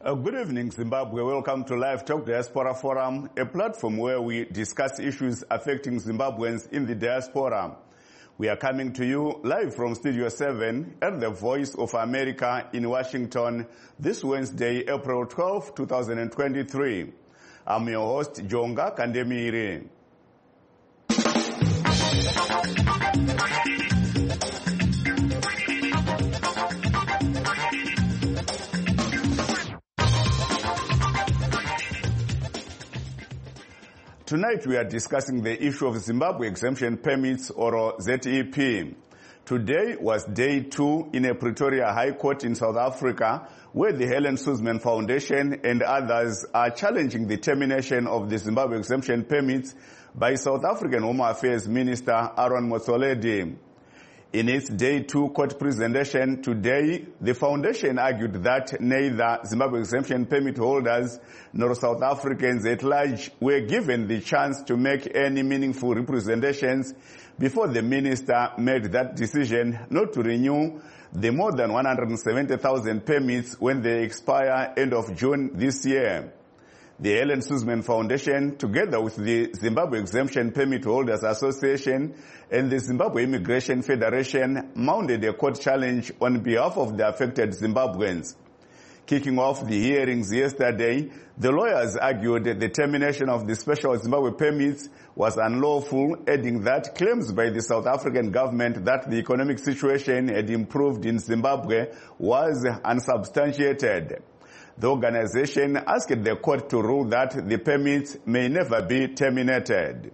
Good evening, Zimbabwe. Welcome to Live Talk Diaspora Forum, a platform where we discuss issues affecting Zimbabweans in the diaspora. We are coming to you live from Studio 7 at the Voice of America in Washington this Wednesday, April 12, 2023. I'm your host, Jonga Kandemire. Tonight we are discussing the issue of Zimbabwe Exemption Permits, or ZEP. Today was day 2 in a Pretoria High Court in South Africa, where the Helen Suzman Foundation and others are challenging the termination of the Zimbabwe Exemption Permits by South African Home Affairs Minister Aaron Motsoaledi. In its day 2 court presentation today, the foundation argued that neither Zimbabwe Exemption Permit holders nor South Africans at large were given the chance to make any meaningful representations before the minister made that decision not to renew the more than 170,000 permits when they expire end of June this year. The Helen Suzman Foundation, together with the Zimbabwe Exemption Permit Holders Association and the Zimbabwe Immigration Federation, mounted a court challenge on behalf of the affected Zimbabweans. Kicking off the hearings yesterday, the lawyers argued the termination of the special Zimbabwe permits was unlawful, adding that claims by the South African government that the economic situation had improved in Zimbabwe was unsubstantiated. The organization asked the court to rule that the permits may never be terminated.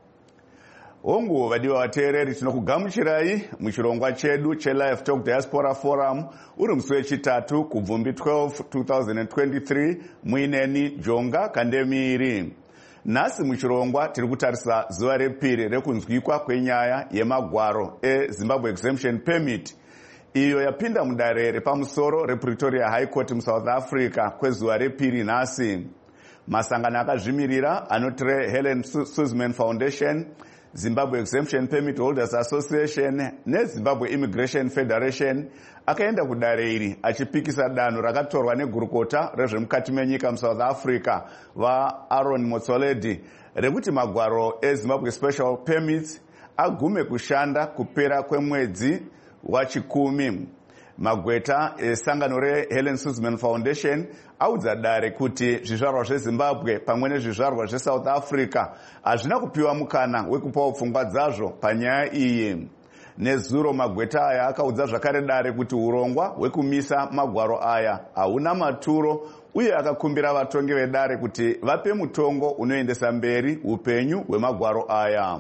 Ongu vadiwa wateereri tinokugamuchirai muchirongwa chedu che-Live Talk Diaspora Forum uri musi wechitatu kubvumbi 12 2023 muineni Jonga Kandemire. Nhasi muchirongwa tiri kutarisa zuva repiri rekunzwikwa kwenyaya yemagwaro eZimbabwe Exemption Permit iyo yapinda mudare repamusoro rePretoria High Court muSouth Africa kwezuva repiri nhasi. Masangano akazvimirira anoti Helen Suzman Foundation, Zimbabwe Exemption Permit Holders Association neZimbabwe Immigration Federation akaenda kudare iri achipikisa danho rakatorwa negurukota rezvemukati menyika muSouth Africa vaAaron Motsoaledi rekuti magwaro eZimbabwe Special Permits agume kushanda kupera kwemwedzi wachikumi. Magweta esangano reHelen Suzman Foundation audza dare kuti zvizvarwa zveZimbabwe pamwe nezvizvarwa zveSouth Africa hazvina kupiwa mukana wekupawo pfungwa dzazvo panyaya iyi. Nezuro magweta aya akaudza zvakare dare kuti urongwa hwekumisa magwaro aya hauna maturo uye akakumbira vatongi vedare kuti vape mutongo unoendesa mberi upenyu hwemagwaro aya.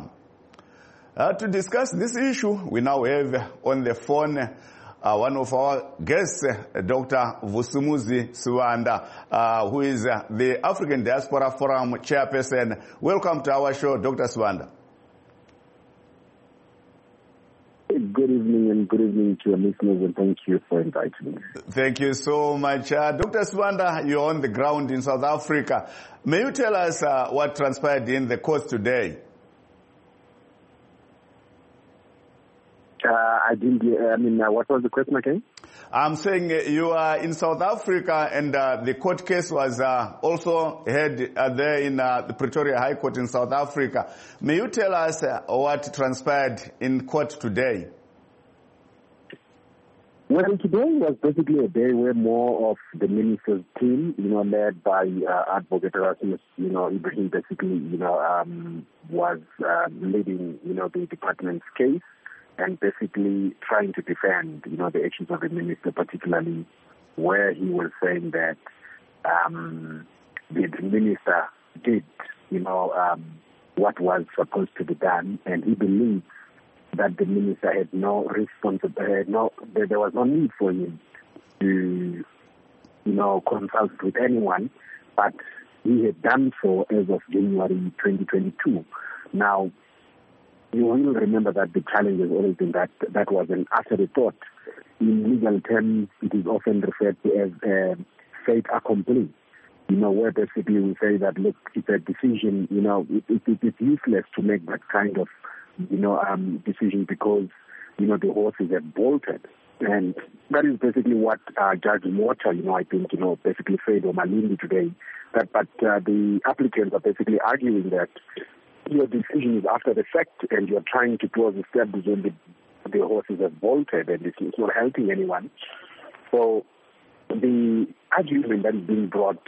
To discuss this issue, we now have on the phone one of our guests, Dr. Vusumuzi Sibanda, who is the African Diaspora Forum chairperson. Welcome to our show, Dr. Sibanda. Good evening and good evening to your listeners, and thank you for inviting me. Thank you so much. Dr. Sibanda, you're on the ground in South Africa. May you tell us what transpired in the court today? What was the question again? I'm saying you are in South Africa and the court case was also heard there in the Pretoria High Court in South Africa. May you tell us what transpired in court today? Well, today was basically a day where more of the minister's team, led by Advocate Erasmus, Ibrahim, basically, was leading, the department's case, and basically trying to defend, the actions of the minister, particularly where he was saying that the minister did, what was supposed to be done, and he believes that the minister had no responsibility, there was no need for him to, consult with anyone, but he had done so as of January 2022. Now, you will remember that the challenge has always been that was an afterthought. In legal terms, it is often referred to as fait accompli. Where basically we say that, look, it's a decision, it's useless to make that kind of, decision because, the horses have bolted. And that is basically what Judge Mota, I think, basically said on Malindi today. But the applicants are basically arguing that your decision is after the fact and you're trying to close the step when the horses have bolted, and it's not helping anyone. So the argument that is being brought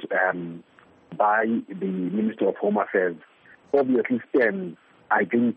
by the Minister of Home Affairs obviously stems, I think,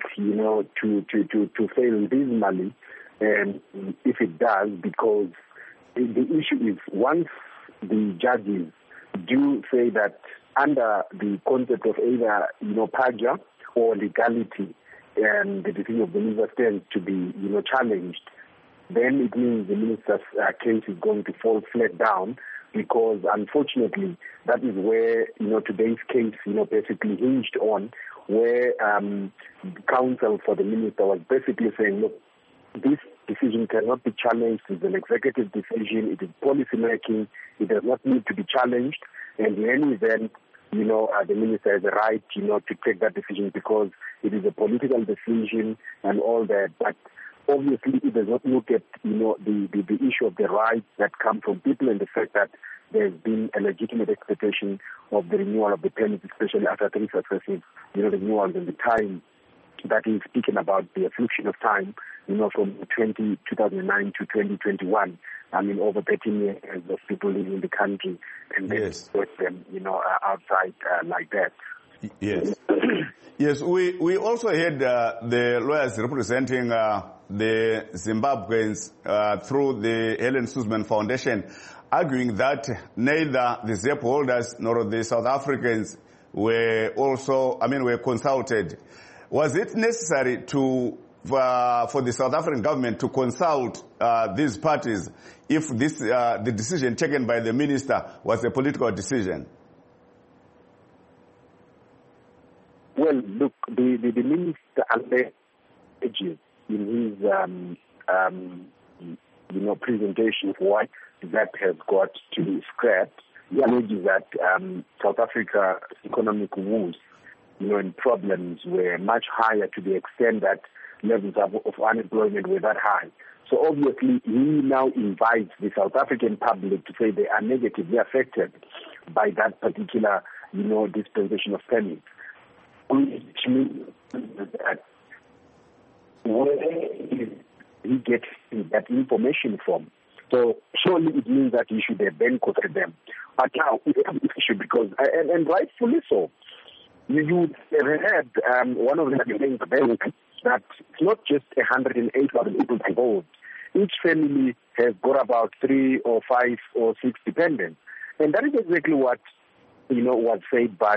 to fail dismally, and if it does, because the issue is once the judges do say that under the concept of either, perjury or legality, and the decision of the minister stands to be, challenged, then it means the minister's case is going to fall flat down, because unfortunately that is where, today's case, basically hinged on, where counsel for the minister was basically saying, look, this decision cannot be challenged. It's an executive decision. It is policy making. It does not need to be challenged. And in any event, the minister has a right, to take that decision because it is a political decision and all that. But obviously, it does not look at, the issue of the rights that come from people and the fact that there's been a legitimate expectation of the renewal of the permits, especially after 3 successive, renewals in the time that he's speaking about, the affliction of time, from 2009 to 2021. I mean, over 13 years of people living in the country, and then put them, outside like that. Yes. Yes, we also had the lawyers representing the Zimbabweans through the Helen Suzman Foundation arguing that neither the ZEP holders nor the South Africans were consulted. Was it necessary for the South African government to consult these parties if the decision taken by the minister was a political decision? Well, look, the minister alleges in his presentation of what that has got to be scrapped. He alleges that South Africa's economic woes, and problems were much higher, to the extent that levels of unemployment were that high. So obviously, he now invites the South African public to say they are negatively affected by that particular, dispensation of permits. Which means that where he gets that information from. So surely it means that he should have then quoted them. But now it's an issue because, and rightfully so, you have heard one of them saying that it's not just 108,000 people involved. Each family has got about 3 or 5 or 6 dependents. And that is exactly what was said by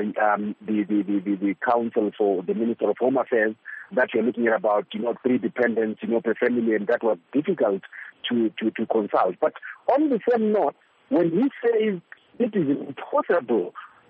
the counsel for the Minister of Home Affairs, that you're looking at about 3 dependents per family, and that was difficult to consult. But on the same note, when he says it is impossible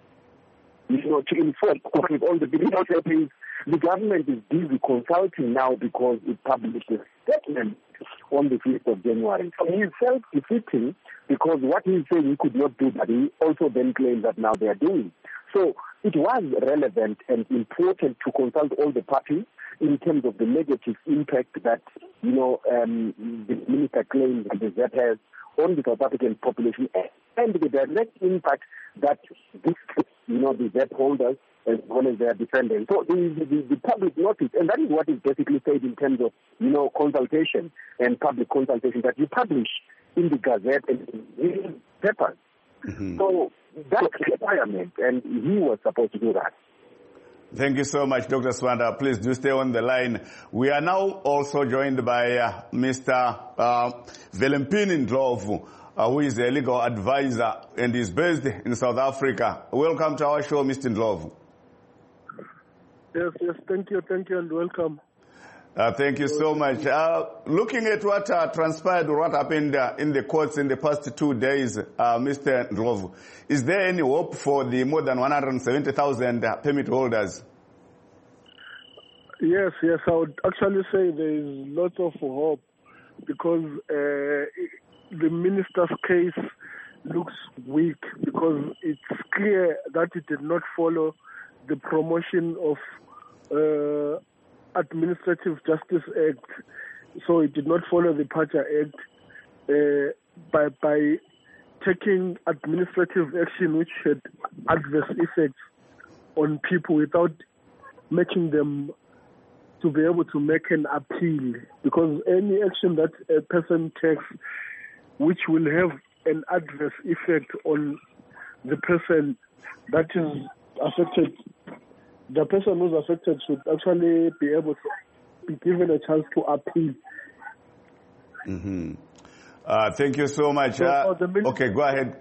to inform with all the billions, the government is busy consulting now because it published a statement on the 5th of January. So he is self-defeating because what he's saying he could not do, but he also then claims that now they are doing. So it was relevant and important to consult all the parties in terms of the negative impact that, the minister claims that the ZEP has on the South African population and the direct impact that this, the ZEP holders as well as their defendants. So the public notice, and that is what is basically said in terms of, consultation and public consultation that you publish in the Gazette and in papers. Mm-hmm. So that's a requirement, and he was supposed to do that. Thank you so much, Dr. Swanda. Please do stay on the line. We are now also joined by Mr. Velempini Ndlovu, who is a legal advisor and is based in South Africa. Welcome to our show, Mr. Ndlovu. Yes, thank you, and welcome. Thank you so much. Looking at what transpired or what happened in the courts in the past 2 days, Mr. Ndlovu, is there any hope for the more than 170,000 permit holders? Yes, I would actually say there is lots of hope because the minister's case looks weak because it's clear that it did not follow the promotion of Administrative Justice Act, so it did not follow the PACHA Act, by taking administrative action which had adverse effects on people without making them to be able to make an appeal, because any action that a person takes which will have an adverse effect on the person that is affected, the person who's affected should actually be able to be given a chance to appeal. Mm-hmm. Thank you so much. Okay, go ahead.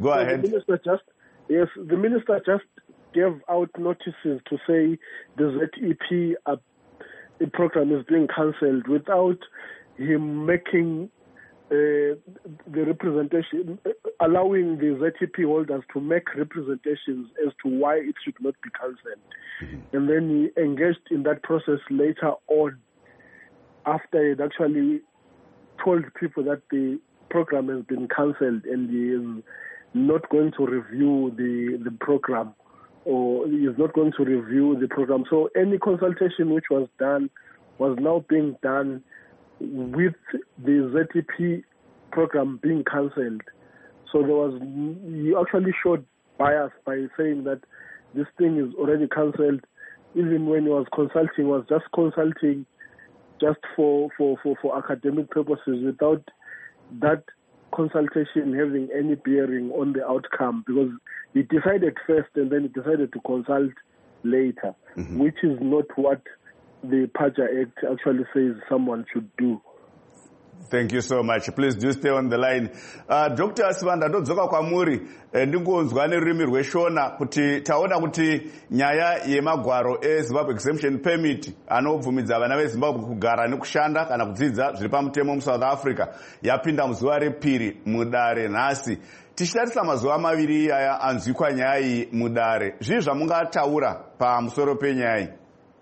The minister just gave out notices to say the ZEP program is being cancelled without him making the representation, allowing the ZEP holders to make representations as to why it should not be cancelled. Mm-hmm. And then he engaged in that process later on, after he'd actually told people that the program has been cancelled and he is not going to review the program, or he is not going to review the program. So any consultation which was done was now being done with the ZEP program being cancelled. So he actually showed bias by saying that this thing is already cancelled. Even when he was consulting, was just consulting just for academic purposes, without that consultation having any bearing on the outcome, because he decided first and then he decided to consult later, mm-hmm. which is not what the PAJA Act actually says someone should do. Thank you so much. Please do stay on the line. Dr. Sivanda, ndodzoka kwamuri ndingonzwa nerurimi rweshona kuti taona kuti nyaya yemagwaro eZimbabwe Exemption Permit anobvumidza vana veZimbabwe kugara nekushanda kana kudzidza zviri pamutemo muSouth Africa yapinda muzuva repiri mudare nhasi. Tichitarisa mazuva maviri aya anzwikwa nyaya iyi mudare, zvii zvamungataura pamusoro penyaya iyi?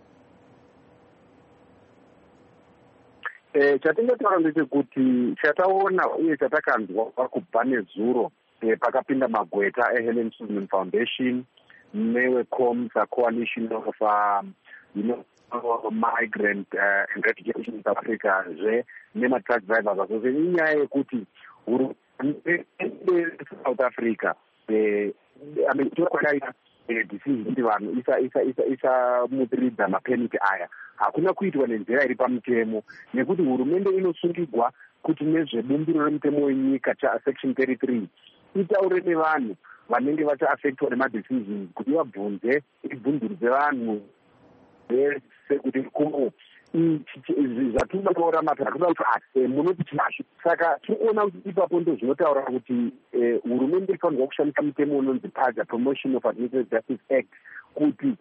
Chatingataura ndechekuti chataona uye chatakanzwa kubva nezuro pakapinda magweta eHelen Suzman Foundation neweCOMSA Coalition of Migrant and Refugees in South Africa nematruck drivers association, inyaya yekuti South Africa kwakaita decision kuti vanhu isamudiridza mapemiti aya hakuna kuitwa nenzira iri pamutemo, nekuti hurumende inosungigwa kuti nezvebumbiro remutemo wenyika section 33 itaure nevanhu vanenge vachaafectwa nemadecisions kuti vabvunze ibvunzurudze vanhu vese kuti kumo zvatinotaura mata akuda kuti munoti chinazvo. Saka tinoona kuti ipapo ndo zvinotaura kuti hurumende ifanirwa kushandisa mutemo unonzi PAJA, Promotion of Administrative Justice Act, kuti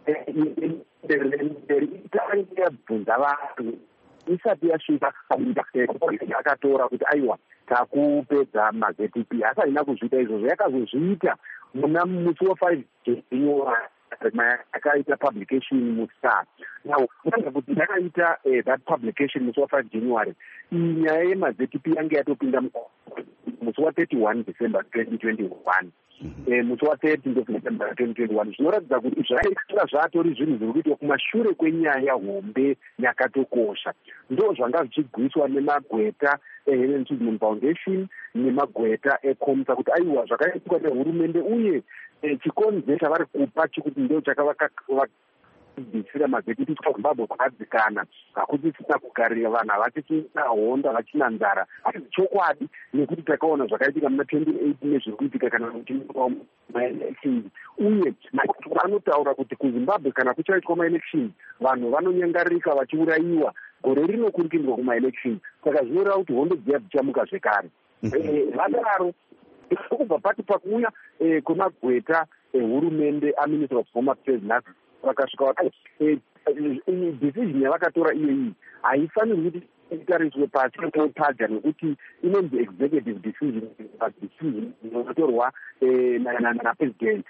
itange yabvunza vanhu isati yasvika yakatora kuti aiwa takupedza maZEP. Asi haina kuzviita izvozvo, yakazozviita muna musi wa5 January yakaita publication muStar. Now unoziva kuti yakaita that publication musi wa5 January, iyi nyaya yemaZEP yange yatopinda musi wa31 December 2021. Musi wa30 December 2021. Zvinoratidza kuti zvaikira zvatori zvinhu zviri kuitwa kumashure kwenyaya hombe yakatokosha. Ndo zvanga zvichigwiswa nemagweta eHelen Suzman Foundation nemagweta eCOMSA kuti aiwa zvakaitwa nehurumende uye chikonze chavari kupa chikuti ndo chakavakabvisira maZEP kuZimbabwe kwakadzikana, hakutisina kugarira vanhu havachisina honda vachina nzara. Asi chokwadi nekuti takaona zvakaitika muna 2018 nezviri kuitika kana maelections, uye vanotaura kuti kuZimbabwe kana kuchaitwa maelections vanhu vanonyangarika vachiurayiwa gore rino kurikindwa kumaelections. Saka zvinoreva kuti hondo dziya dzichamuka zvekare. Vadaro kubva pati pakuuya kwemagweta ehurumende aMinister of Home Affairs vakasvika decision yavakatora iyoyi haifanirwi kuti itariswe pasi PAJA, nekuti inonzi executive decision inotorwa napresident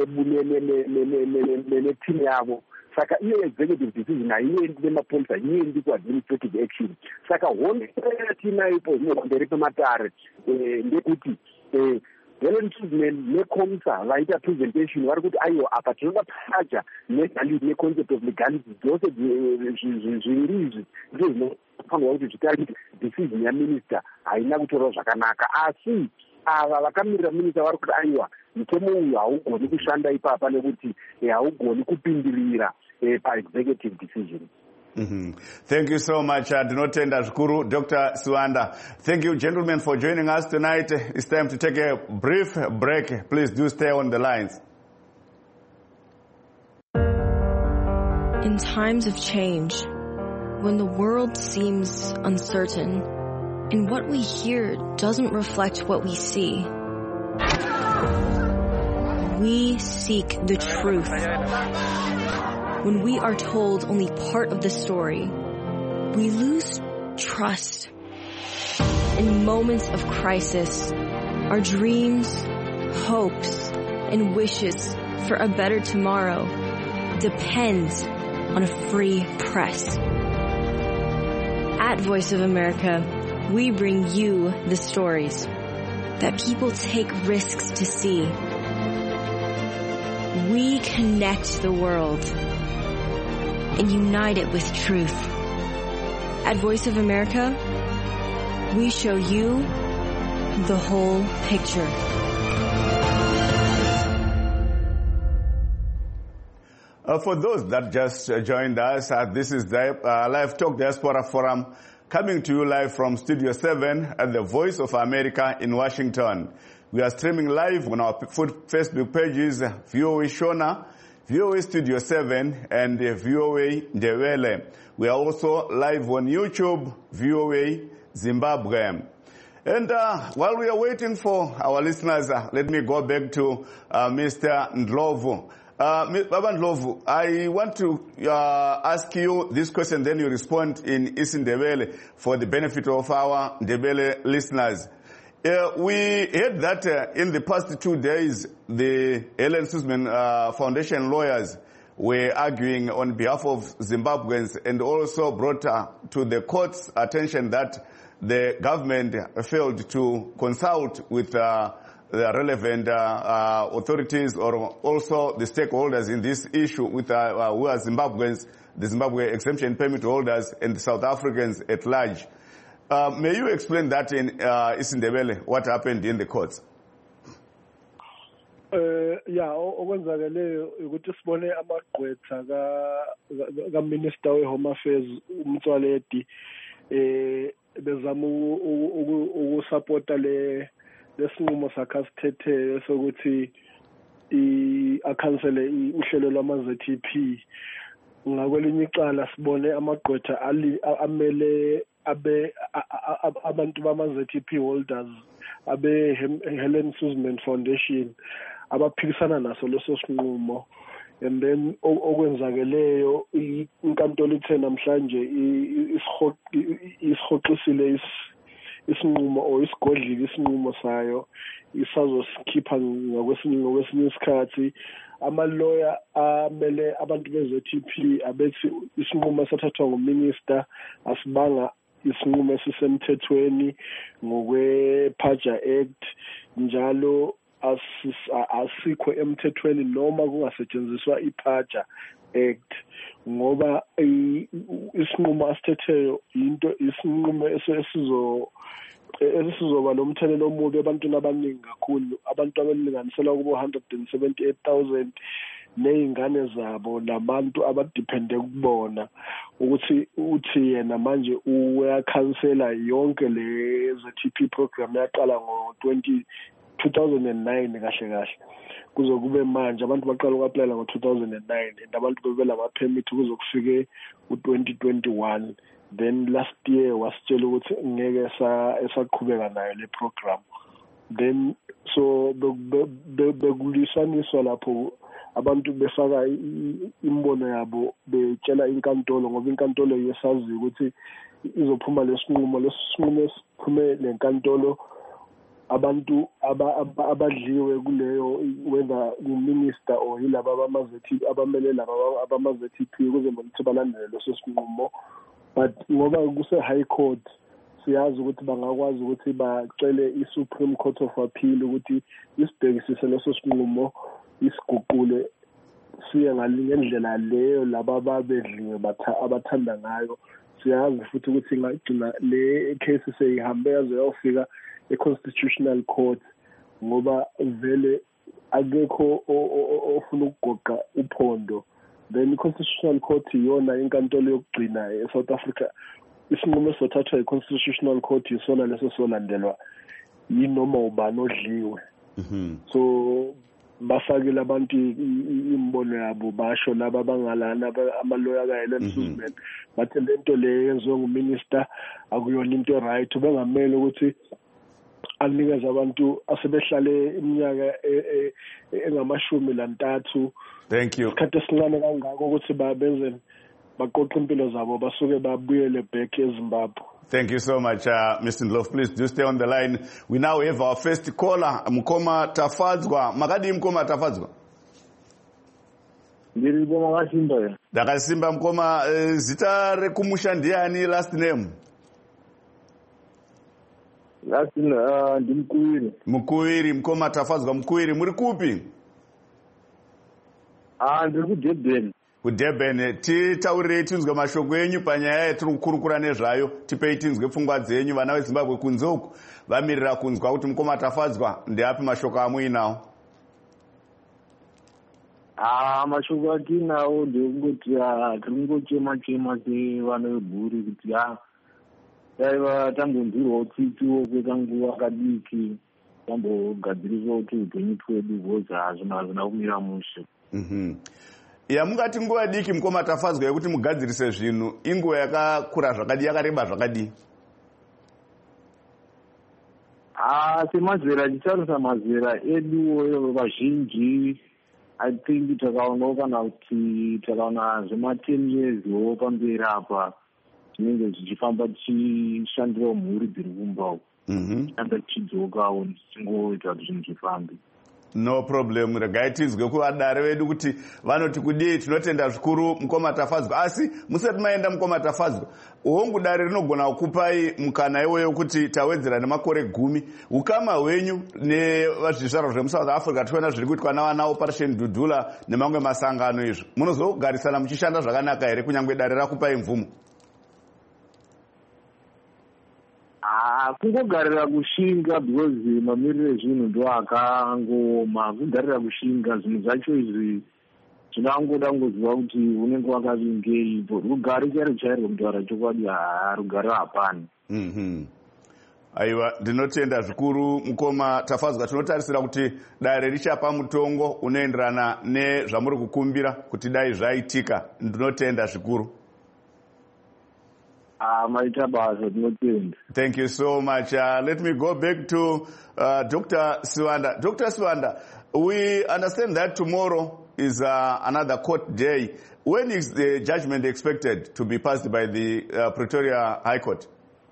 netimu yavo. Saka iyo executive decision haiendi nemapurisa, iendi kuadministrative action. Saka hondo yatinayo ipo zvinobamberi pematare ndekuti Helen Suzman neCOMSA vaita presentation vari kuti aiwa apa tinoda PAJA neconcept of legality dzose zviviri izvi ndizvo phambi kwekuti zvitari kuti decision yaminister haina kutorwa zvakanaka. Asi ava vakamirira minister vari kuti aiwa mutemo uyu haugoni kushanda ipapa nekuti haugoni kupindirira pa-executive decision. Thank you so much, Dinotenda Zvikuru, Dr. Siwanda. Thank you, gentlemen, for joining us tonight. It's time to take a brief break. Please do stay on the lines. In times of change, when the world seems uncertain and what we hear doesn't reflect what we see, we seek the truth. When we are told only part of the story, we lose trust. In moments of crisis, our dreams, hopes, and wishes for a better tomorrow depend on a free press. At Voice of America, we bring you the stories that people take risks to see. We connect the world and unite it with truth. At Voice of America, we show you the whole picture. For those that just joined us, this is the Live Talk Diaspora Forum coming to you live from Studio 7 at the Voice of America in Washington. We are streaming live on our Facebook pages, VOA Shona, VOA Studio 7, and VOA Ndebele. We are also live on YouTube, VOA Zimbabwe. And while we are waiting for our listeners, let me go back to Mr. Ndlovu. Baba Ndlovu, I want to ask you this question, then you respond in isiNdebele for the benefit of our Ndebele listeners. We heard that in the past 2 days, the Helen Suzman Foundation lawyers were arguing on behalf of Zimbabweans and also brought to the court's attention that the government failed to consult with the relevant authorities or also the stakeholders in this issue with who are Zimbabweans, the Zimbabwe exemption permit holders and the South Africans at large. May you explain that in isiNdebele, what happened in the courts? Okwenzakeleyo ukuthi sibone amagqwetha ka Minister we Home Affairs uMtswaledi bezama ukusupporta lesinqumo sakhe asithethe sokuthi akhansele uhlelo lwama-ZEP. Ngakwelinye icala sibone amagqwetha amele abantu bama-ZEP holders abe Helen Suzman Foundation abaphikisana naso leso sinqumo, and then okwenzakeleyo inkantolo ithe namhlanje isihoxisile isinqumo or isigodlile isinqumo sayo isazosikhipha ngokwesinye isikhathi. Amaloya amele abantu be-ZEP abethi isinqumo esathathwa nguminister asibanga isinqumo esisemthethweni ngokwe-Paja Act, njalo asikho emthethweni noma kungasetshenziswa i-Paja Act, ngoba isinqumo asithetheyo isinqumo esizoba nomthelelo omubi ebantwini abaningi kakhulu, abantu abalinganiselwa kubo 178,000 ney'ngane zabo nabantu abadipende kubona, uthi yena manje uyakhansela yonke le ZEP program yaqala ngo-2009 kahle kuze kube manje abantu baqala uku-aplayela ngo-2009 and abantu bebela ama-permit kuze kufike u-2021. Then last year wasitshela ukuthi ngeke esaqhubeka nayo le program. Then so bekulisaniswa lapho abantu befaka imbono yabo betshela inkantolo, ngoba inkantolo yesazi ukuthi izophuma lesinqumo esiphume lenkantolo abantu abadliwe kuleyo, whether uminister or yilaba abama-ZEP abamele laba abama-ZEP kuze ukuthi balandele leso sinqumo. But ngoba kuse-high court siyazi ukuthi bangakwazi ukuthi bacele i-Supreme Court of Appeal ukuthi isibhekisise leso sinqumo isiguqule siye ngendlela leyo laba ababedliwe abathanda ngayo, siyazi futhi ukuthi ingagcina le case seyihambe yaze yofika e-Constitutional Court ngoba vele akekho ofuna ukugoqa uphondo. Then i-Constitutional Court iyona inkantolo yokugcina e-South Africa. Isinqumo esothathwa i-Constitutional Court yisona leso solandelwa yinoma ubani odliwe. So bafakile abantu imbono yabo basho laba bangalana amaloya kaHelen Suzman bathi lento le yenziwe nguminister akuyona into right bengamele ukuthi anikeza abantu asebehlale iminyaka engamashumi 3. Thank you. Isikhathi esincane kangako ukuthi babenze baqoqa impilo zabo basuke babuyele back eZimbabwe. Thank you so much, Mr. Ndlovu. Please do stay on the line. We now have our first caller, Mkoma Tafadzwa. Makadi Mkoma Tafadzwa. Ndakasimba Mkoma, zita rekumusha ndiani last name? Last name, Mkuwiri. Mkuwiri, Mkoma Tafadzwa, Mkuwiri. Muri kupi? Ndiri kuDurban. kuDurban. Titaurire tinzwe mashoko enyu panyaya yatiri kukurukura nezvayo. Tipei tinzwe pfungwa dzenyu. Vana veZimbabwe kunze uku vamirira kunzwa kuti Mkoma Tafadzwa ndeapi mashoko amuinawo? Mashoko atinawo ndekungoti tiri kungochema sevana vebhuri kuti daiva tambonzwirwawo tsitsi kweka nguva kadiki tambogadziriswa kuti upenyu twedu because hazvina kumira mushe. Mungati nguva diki Mkoma Tafadzwa yekuti mugadzirise zvinhu inguva yakakura zvakadi, yakareba zvakadi? Semazera tichitarisa mazera edu vazhinji I think takaonawo kana kuti takaona zvema10 yearswo pamberi apa tinenge tichifamba tichishandirawo mhuri dziri kumba anda tichidzokawo tichingoita kuti zvinhu zvifambe. No problem. Regai tinzwe kuvadare vedu kuti vanoti kudii. Tinotenda zvikuru Mkoma Tafadzwa. Asi musati maenda Mkoma Tafadzwa, hongu dare rinogona kukupai mukana iwoyo kuti tawedzera nemakore 10 ukama hwenyu nezvizvarwa zvemuSouth Africa tiona zviri kuitwa navana Operation Dudula nemamwe masangano izvo. Munozogarisana muchishanda zvakanaka here kunyangwe dare rakupai mvumo? Kungogarira kushinga because mamiriro ezvinhu ndo akangooma. Kugarira kushinga zvinhu zvacho izvi zvinangoda kungoziva kuti unenge wakavingei. Rugare charo chairwo kutaura chokwadi rugare hapana. Aiwa, ndinotenda zvikuru Mkoma Tafadzwa. Tinotarisira kuti dare richapa mutongo unoenderana nezvamuri kukumbira kuti dai zvaitika. Ndinotenda zvikuru. Thank you so much. Let me go back to Dr. Siwanda. Dr. Siwanda, we understand that tomorrow is another court day. When is the judgment expected to be passed by the Pretoria High Court?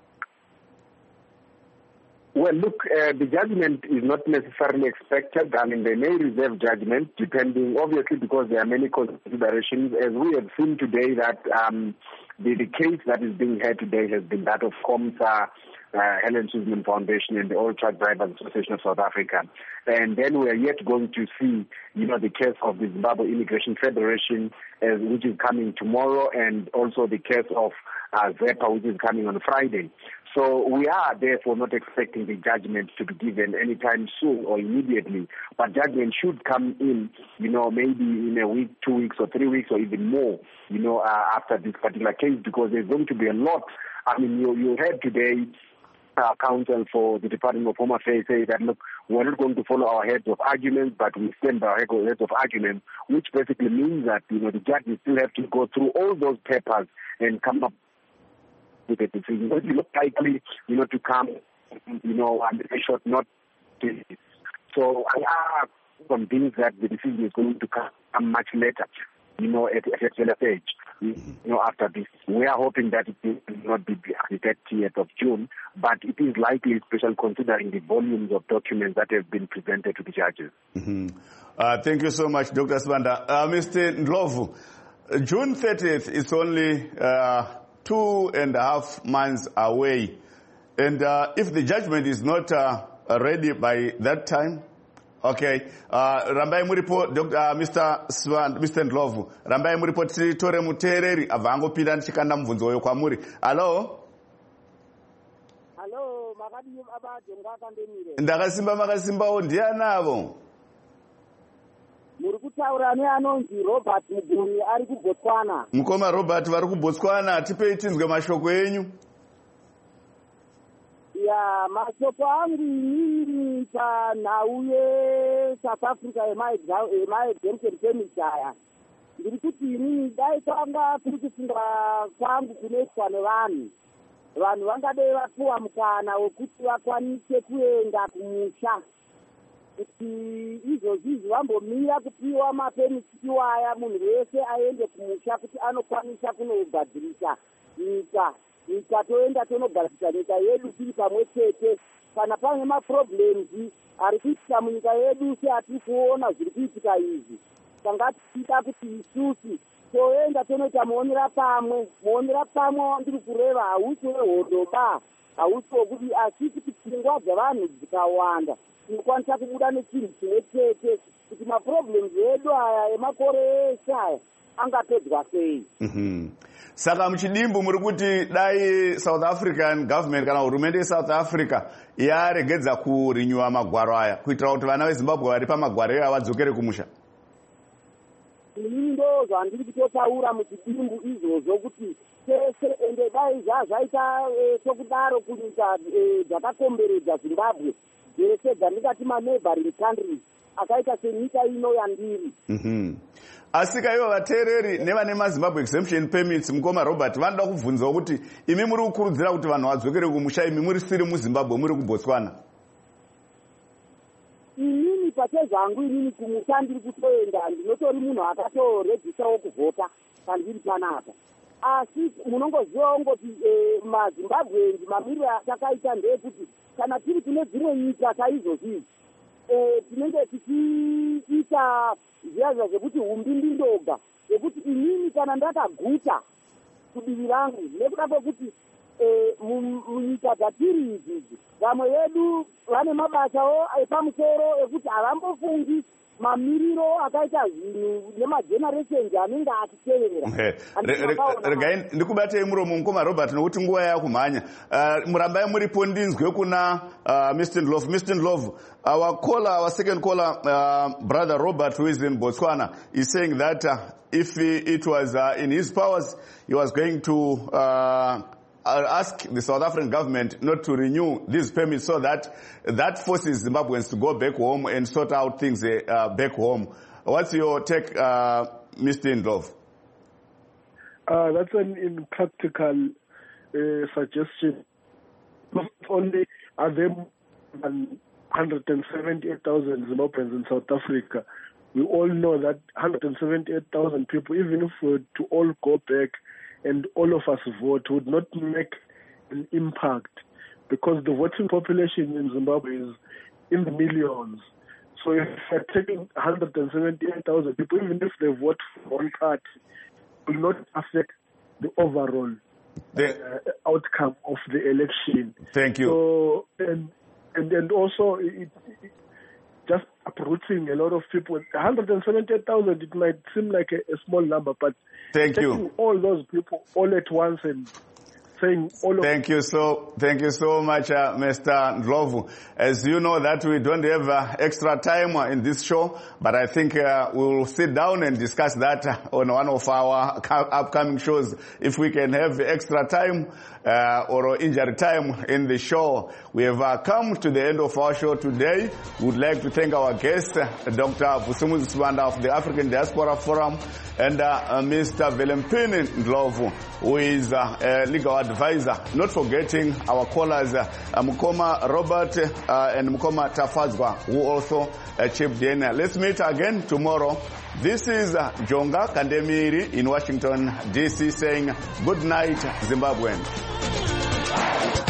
Well, look, the judgment is not necessarily expected. I mean, they may reserve judgment depending, obviously, because there are many considerations. As we have seen today that the case that is being heard today has been that of COMSA, Helen Suzman Foundation and the All Truck Drivers Association of South Africa. And then we are yet going to see, the case of the Zimbabwe Immigration Federation, which is coming tomorrow, and also the case of ZEPA, which is coming on Friday. So we are therefore not expecting the judgment to be given anytime soon or immediately, but judgment should come in, maybe in a week, 2 weeks or 3 weeks or even more, after this particular case, because there's going to be a lot. I mean, you heard today counsel for the Department of Home Affairs say that, look, we're not going to follow our heads of arguments, but we stand by our heads of arguments, which basically means that, the judges still have to go through all those papers and come up with a decision. But it's not likely, to come, under a short notice. So I am convinced that the decision is going to come much later, at a later stage. After this, we are hoping that it will not be the 30th of June, but it is likely, especially considering the volumes of documents that have been presented to the judges. Thank you so much, Dr. Siwanda. Mr. Ndlovu, June 30th is only 2.5 months away. And if the judgment is not ready by that time, Okay. Rambai muripo Mr. Ndlovu. Rambai muripo titore mutereri avangopinda ndichikanda mubvunzo uyo kwamuri. Hello? Hello, makadi abaje ngakandemire. Ndakasimba makasimbawo ndianavo. Muri kutaura neanonzi Robert Mugumi ari kuBotswana. Mukoma Robert vari kuBotswana, tipei tinzwe mashoko enyu. Ya, mashoko angu inini panhau yeSouth Africa yemaexemption permit aya. Ndiri kuti inini dai kwanga kuri kufunga kwangu kunoitwa nevanhu. Vanhu vangadai vapuwa mukana wekuti vakwanise kuenda kumusha. Kuti izvozvi vambomira kupiwa mapemiti iwaya munhu wese aende kumusha kuti anokwanisa kunogadzirisa nyika toenda tonogadzirisa nyika yedu tiri pamwe chete. Kana pane maproblems ari kuitika munyika yedu seatiri kuona zviri kuitika izvi, tanga tichida kuti isusu toenda tonoita muonera pamwe ndiri kureva hausi wehodoba, hausi wokuti asi kuti pfungwa dzavanhu dzikawanda tinokwanisa kubuda nechinhu chimwe chete kuti maproblems edu aya emakore ese aya angapedzwa sei. Saka muchidimbu muri kuti dai South African government kana hurumende yeSouth Africa yaregedza kurinyuwa magwaro aya kuitira kuti vana veZimbabwe vari pamagwaro iwayo vadzokere kumusha. Inini ndo zvandiri kutotaura muchidimbu izvozvo kuti tese ende dai zvaita sokudaro kunyika dzakakomberedza Zimbabwe dzese dzandingati maneighboring countries akaita senyika ino yandiri. Asika ivo vateereri nevane maZimbabwe exemption permits, mukoma Robert, vanoda kubvunzawo kuti imi muri kukurudzira kuti vanhu vadzokere kumusha, imi muri siri muZimbabwe, muri kuBotswana? Inini pachezvangu inini kumusha ndiri kutoenda, ndinotori munhu akatoregistawo kuvhota pandiri panapa. Asi munongozivawo ngoti maZimbabwe mamiriro atakaita ndeyekuti kana tiri kune dzimwe nyika saizvozvi tinenge tichiita zviya zvekuti umbindi ndoga, yekuti inini kana ndakaguta kudivi rangu nekuda kwekuti munyika dzatiri idzidzi vamwe vedu vane mabasawo epamusoro ekuti havambofungi mamiriro akaita zvinhu nemagenerations anenge atiteverera. Regai ndikubatei muromo mukoma Robert nokuti nguva yakumhanya. Murambai muripo ndinzwe kuna Mr. Ndlovu. Mr. Ndlovu, our second caller, brother Robert, who is in Botswana, is saying that if it was in his powers, he was going to ask the South African government not to renew these permits so that forces Zimbabweans to go back home and sort out things back home. What's your take, Mr. Ndlovu? That's an impractical suggestion. Not only are there more than 178,000 Zimbabweans in South Africa, we all know that 178,000 people, even if we were to all go back and all of us vote, would not make an impact because the voting population in Zimbabwe is in the millions. So if you're taking 178,000 people, even if they vote for one party, it will not affect the overall outcome of the election. Thank you. So, and also it just uprooting a lot of people. 178,000, it might seem like a small number, but taking all those people all at once and saying all of Thank you so much, Mr. Ndlovu. As you know that we don't have extra time in this show, but I think we'll sit down and discuss that on one of our upcoming shows. If we can have extra time or injury time in the show. We have come to the end of our show today. We would like to thank our guest, Dr. Vusumuzi Sibanda of the African Diaspora Forum, and Mr. Velempini Ndlovu, who is a legal advisor. Not forgetting our callers, Mukoma Robert and Mukoma Tafazwa, who also chipped in. Let's meet again tomorrow. This is Jonga Kandemiri in Washington, D.C. saying good night, Zimbabweans.